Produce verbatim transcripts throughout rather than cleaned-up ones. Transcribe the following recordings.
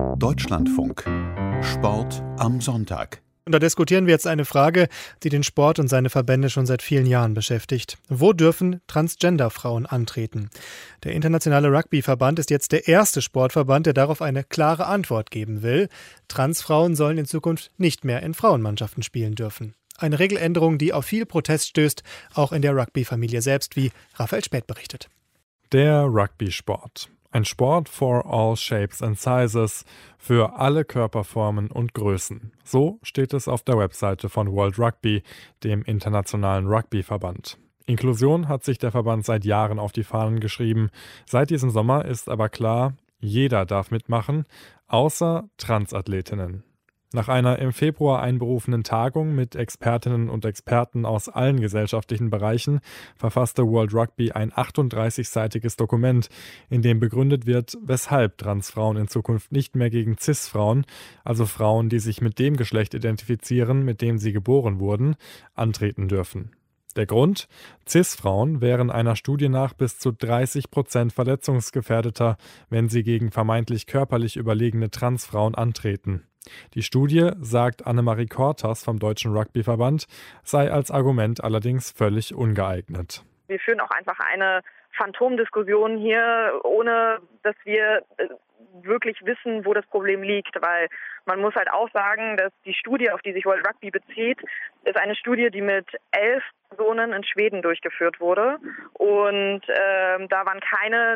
Deutschlandfunk. Sport am Sonntag. Und da diskutieren wir jetzt eine Frage, die den Sport und seine Verbände schon seit vielen Jahren beschäftigt. Wo dürfen Transgender-Frauen antreten? Der Internationale Rugby-Verband ist jetzt der erste Sportverband, der darauf eine klare Antwort geben will. Transfrauen sollen in Zukunft nicht mehr in Frauenmannschaften spielen dürfen. Eine Regeländerung, die auf viel Protest stößt, auch in der Rugby-Familie selbst, wie Raphael Späth berichtet. Der Rugby-Sport. Ein Sport for all shapes and sizes, für alle Körperformen und Größen. So steht es auf der Webseite von World Rugby, dem internationalen Rugby-Verband. Inklusion hat sich der Verband seit Jahren auf die Fahnen geschrieben. Seit diesem Sommer ist aber klar, jeder darf mitmachen, außer Transathletinnen. Nach einer im Februar einberufenen Tagung mit Expertinnen und Experten aus allen gesellschaftlichen Bereichen verfasste World Rugby ein achtunddreißigseitiges Dokument, in dem begründet wird, weshalb Transfrauen in Zukunft nicht mehr gegen Cis-Frauen, also Frauen, die sich mit dem Geschlecht identifizieren, mit dem sie geboren wurden, antreten dürfen. Der Grund? Cis-Frauen wären einer Studie nach bis zu dreißig Prozent verletzungsgefährdeter, wenn sie gegen vermeintlich körperlich überlegene Transfrauen antreten. Die Studie, sagt Annemarie Kortas vom Deutschen Rugbyverband, sei als Argument allerdings völlig ungeeignet. Wir führen auch einfach eine Phantomdiskussion hier, ohne dass wir wirklich wissen, wo das Problem liegt, weil man muss halt auch sagen, dass die Studie, auf die sich World Rugby bezieht, ist eine Studie, die mit elf Personen in Schweden durchgeführt wurde und ähm, da waren keine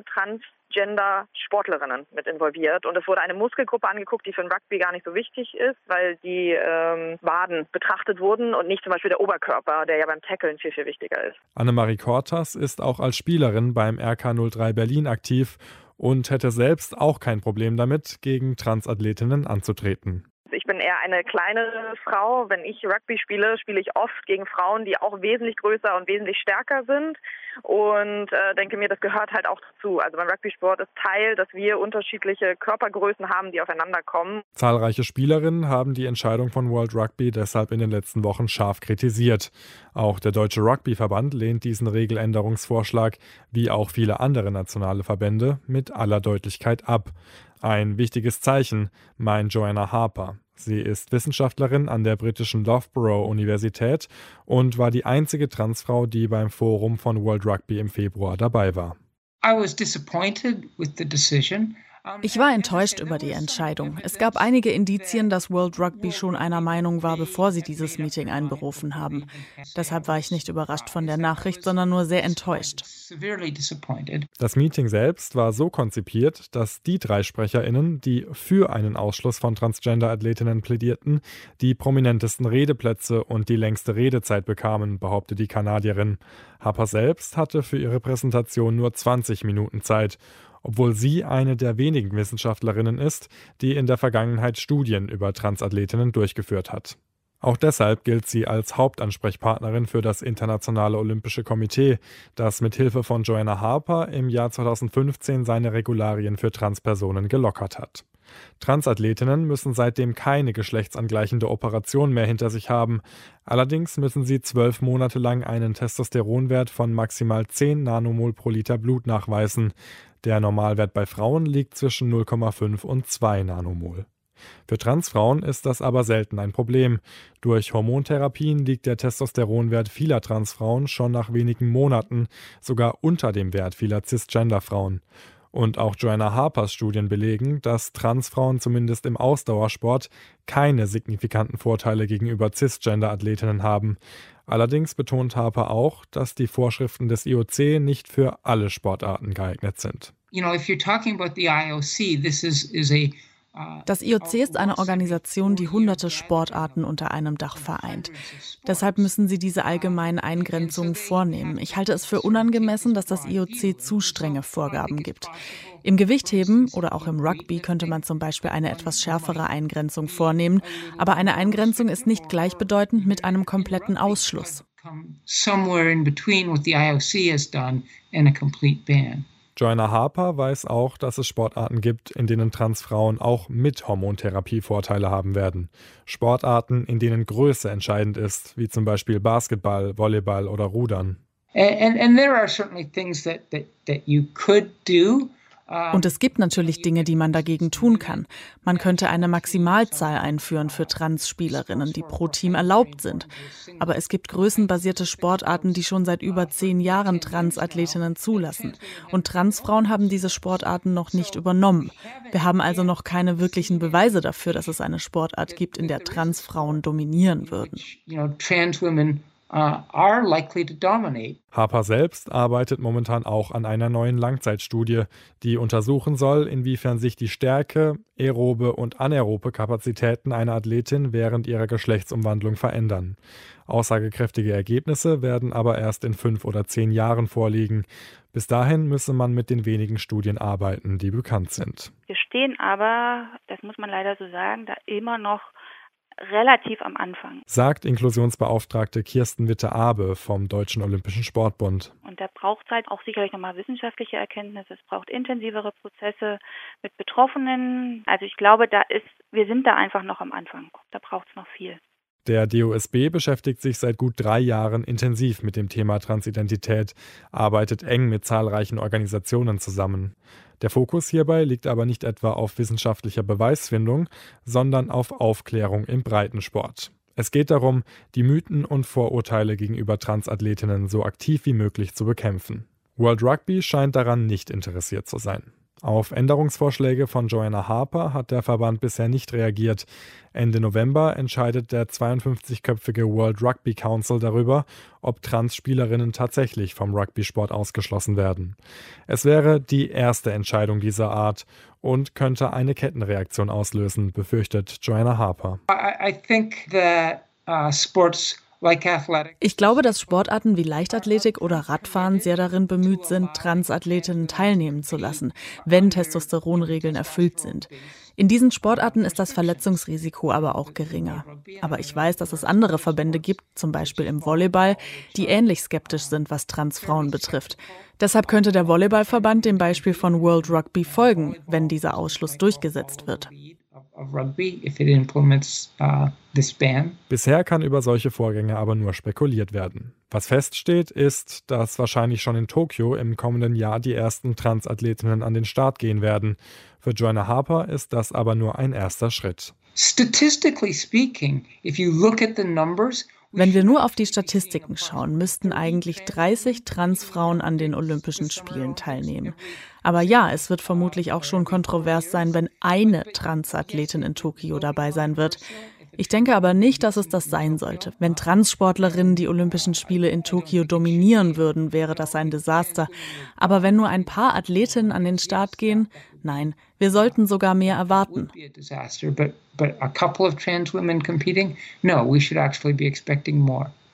Transgender-Sportlerinnen mit involviert und es wurde eine Muskelgruppe angeguckt, die für den Rugby gar nicht so wichtig ist, weil die ähm, Waden betrachtet wurden und nicht zum Beispiel der Oberkörper, der ja beim Tackeln viel, viel wichtiger ist. Annemarie Kortas ist auch als Spielerin beim R K null drei Berlin aktiv und hätte selbst auch kein Problem damit, gegen Transathletinnen anzutreten. Ich bin eher eine kleine Frau. Wenn ich Rugby spiele, spiele ich oft gegen Frauen, die auch wesentlich größer und wesentlich stärker sind. Und äh, denke mir, das gehört halt auch dazu. Also beim Rugby-Sport ist Teil, dass wir unterschiedliche Körpergrößen haben, die aufeinander kommen. Zahlreiche Spielerinnen haben die Entscheidung von World Rugby deshalb in den letzten Wochen scharf kritisiert. Auch der Deutsche Rugby-Verband lehnt diesen Regeländerungsvorschlag, wie auch viele andere nationale Verbände, mit aller Deutlichkeit ab. Ein wichtiges Zeichen, meint Joanna Harper. Sie ist Wissenschaftlerin an der britischen Loughborough-Universität und war die einzige Transfrau, die beim Forum von World Rugby im Februar dabei war. I was disappointed with the decision. Ich war enttäuscht über die Entscheidung. Es gab einige Indizien, dass World Rugby schon einer Meinung war, bevor sie dieses Meeting einberufen haben. Deshalb war ich nicht überrascht von der Nachricht, sondern nur sehr enttäuscht. Das Meeting selbst war so konzipiert, dass die drei SprecherInnen, die für einen Ausschluss von Transgender-Athletinnen plädierten, die prominentesten Redeplätze und die längste Redezeit bekamen, behauptet die Kanadierin. Harper selbst hatte für ihre Präsentation nur zwanzig Minuten Zeit, obwohl sie eine der wenigen Wissenschaftlerinnen ist, die in der Vergangenheit Studien über Transathletinnen durchgeführt hat. Auch deshalb gilt sie als Hauptansprechpartnerin für das Internationale Olympische Komitee, das mit Hilfe von Joanna Harper im Jahr zweitausendfünfzehn seine Regularien für Transpersonen gelockert hat. Transathletinnen müssen seitdem keine geschlechtsangleichende Operation mehr hinter sich haben. Allerdings müssen sie zwölf Monate lang einen Testosteronwert von maximal zehn Nanomol pro Liter Blut nachweisen. Der Normalwert bei Frauen liegt zwischen null Komma fünf und zwei Nanomol. Für Transfrauen ist das aber selten ein Problem. Durch Hormontherapien liegt der Testosteronwert vieler Transfrauen schon nach wenigen Monaten sogar unter dem Wert vieler Cisgender-Frauen. Und auch Joanna Harpers Studien belegen, dass Transfrauen zumindest im Ausdauersport keine signifikanten Vorteile gegenüber Cisgender-Athletinnen haben. Allerdings betont Harper auch, dass die Vorschriften des I O C nicht für alle Sportarten geeignet sind. You know, if you're talking about the I O C, this is is a Das I O C ist eine Organisation, die hunderte Sportarten unter einem Dach vereint. Deshalb müssen sie diese allgemeinen Eingrenzungen vornehmen. Ich halte es für unangemessen, dass das I O C zu strenge Vorgaben gibt. Im Gewichtheben oder auch im Rugby könnte man zum Beispiel eine etwas schärfere Eingrenzung vornehmen, aber eine Eingrenzung ist nicht gleichbedeutend mit einem kompletten Ausschluss. Somewhere in between what the I O C has done and a complete ban. Joanna Harper weiß auch, dass es Sportarten gibt, in denen Transfrauen auch mit Hormontherapie Vorteile haben werden. Sportarten, in denen Größe entscheidend ist, wie zum Beispiel Basketball, Volleyball oder Rudern. And, and there are certainly things that, that, that you could do Und es gibt natürlich Dinge, die man dagegen tun kann. Man könnte eine Maximalzahl einführen für Trans-Spielerinnen, die pro Team erlaubt sind. Aber es gibt größenbasierte Sportarten, die schon seit über zehn Jahren Transathletinnen zulassen. Und Transfrauen haben diese Sportarten noch nicht übernommen. Wir haben also noch keine wirklichen Beweise dafür, dass es eine Sportart gibt, in der Transfrauen dominieren würden. Uh, are likely to dominate. Harper selbst arbeitet momentan auch an einer neuen Langzeitstudie, die untersuchen soll, inwiefern sich die Stärke, aerobe und anaerobe Kapazitäten einer Athletin während ihrer Geschlechtsumwandlung verändern. Aussagekräftige Ergebnisse werden aber erst in fünf oder zehn Jahren vorliegen. Bis dahin müsse man mit den wenigen Studien arbeiten, die bekannt sind. Wir stehen aber, das muss man leider so sagen, da immer noch relativ am Anfang, sagt Inklusionsbeauftragte Kirsten Witte-Abe vom Deutschen Olympischen Sportbund. Und da braucht es halt auch sicherlich nochmal wissenschaftliche Erkenntnisse, es braucht intensivere Prozesse mit Betroffenen. Also ich glaube, da ist, wir sind da einfach noch am Anfang, da braucht es noch viel. Der D O S B beschäftigt sich seit gut drei Jahren intensiv mit dem Thema Transidentität, arbeitet eng mit zahlreichen Organisationen zusammen. Der Fokus hierbei liegt aber nicht etwa auf wissenschaftlicher Beweisfindung, sondern auf Aufklärung im Breitensport. Es geht darum, die Mythen und Vorurteile gegenüber Transathletinnen so aktiv wie möglich zu bekämpfen. World Rugby scheint daran nicht interessiert zu sein. Auf Änderungsvorschläge von Joanna Harper hat der Verband bisher nicht reagiert. Ende November entscheidet der zweiundfünfzigköpfige World Rugby Council darüber, ob Trans-Spielerinnen tatsächlich vom Rugby-Sport ausgeschlossen werden. Es wäre die erste Entscheidung dieser Art und könnte eine Kettenreaktion auslösen, befürchtet Joanna Harper. I, I think that uh, sports Ich glaube, dass Sportarten wie Leichtathletik oder Radfahren sehr darin bemüht sind, Transathletinnen teilnehmen zu lassen, wenn Testosteronregeln erfüllt sind. In diesen Sportarten ist das Verletzungsrisiko aber auch geringer. Aber ich weiß, dass es andere Verbände gibt, zum Beispiel im Volleyball, die ähnlich skeptisch sind, was Transfrauen betrifft. Deshalb könnte der Volleyballverband dem Beispiel von World Rugby folgen, wenn dieser Ausschluss durchgesetzt wird. Bisher kann über solche Vorgänge aber nur spekuliert werden. Was feststeht, ist, dass wahrscheinlich schon in Tokio im kommenden Jahr die ersten Transathletinnen an den Start gehen werden. Für Joanna Harper ist das aber nur ein erster Schritt. Statistically speaking, if you look at the numbers, Wenn wir nur auf die Statistiken schauen, müssten eigentlich dreißig Transfrauen an den Olympischen Spielen teilnehmen. Aber ja, es wird vermutlich auch schon kontrovers sein, wenn eine Transathletin in Tokio dabei sein wird. Ich denke aber nicht, dass es das sein sollte. Wenn Transsportlerinnen die Olympischen Spiele in Tokio dominieren würden, wäre das ein Desaster. Aber wenn nur ein paar Athletinnen an den Start gehen, nein, wir sollten sogar mehr erwarten. But a couple of trans women competing? No, we should actually be expecting more.